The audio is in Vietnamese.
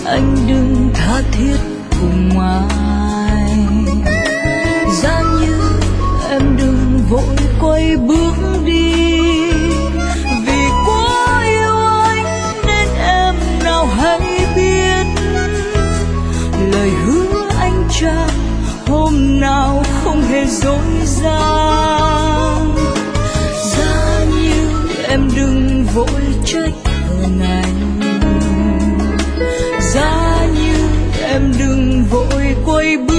anh đừng tha thiết cùng ai. Giá như em đừng vội quay bước đi, vì quá yêu anh nên em nào hay biết lời hứa anh trao hôm nào không hề dối gian. Giá như em đừng vội trách hờn anh, giá như em đừng vội quay bước